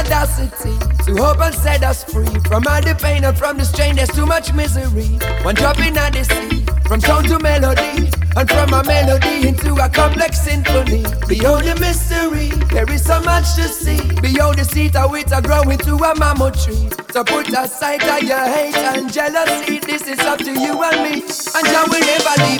audacity to hope and set us free from all the pain and from the strain. There's too much misery. One drop in the sea, from tone to melody, and from a melody into a complex symphony. Beyond the mystery, there is so much to see. Beyond the seed of it a grow into a mammoth tree. So put aside all your hate and jealousy. This is up to you and me, and Jah will never leave.